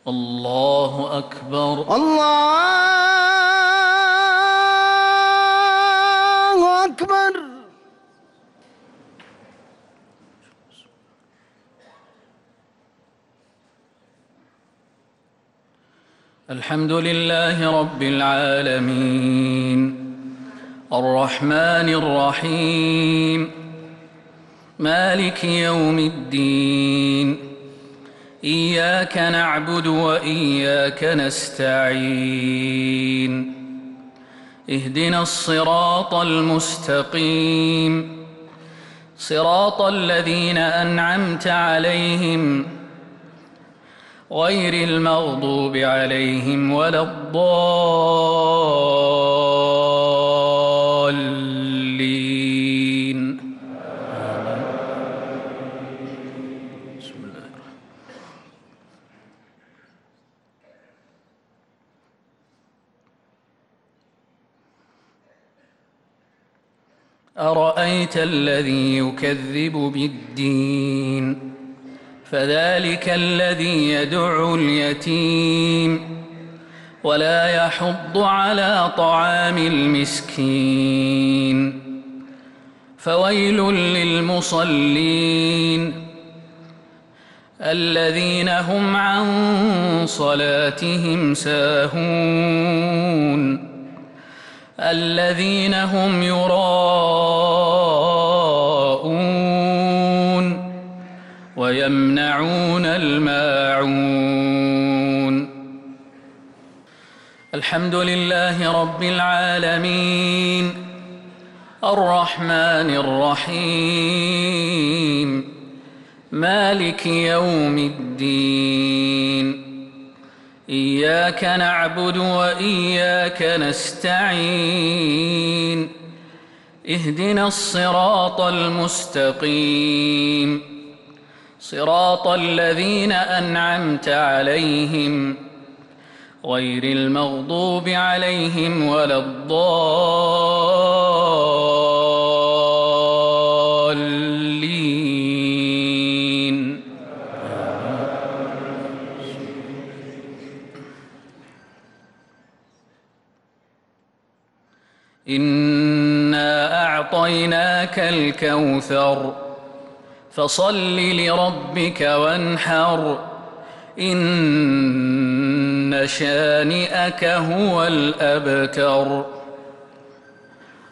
الله أكبر. الله أكبر. الحمد لله رب العالمين الرحمن الرحيم مالك يوم الدين إياك نعبد وإياك نستعين اهدنا الصراط المستقيم صراط الذين أنعمت عليهم غير المغضوب عليهم ولا الضالين. بسم الله الرحمن أرأيت الذي يكذب بالدين فذلك الذي يدع اليتيم ولا يحض على طعام المسكين فويل للمصلين الذين هم عن صلاتهم ساهون الذين هم يراءون ويمنعون الماعون. الحمد لله رب العالمين الرحمن الرحيم مالك يوم الدين إياك نعبد وإياك نستعين اهدنا الصراط المستقيم صراط الذين أنعمت عليهم غير المغضوب عليهم ولا الضالين. إنا أعطيناك الكوثر فصل لربك وانحر إن شانئك هو الأبتر.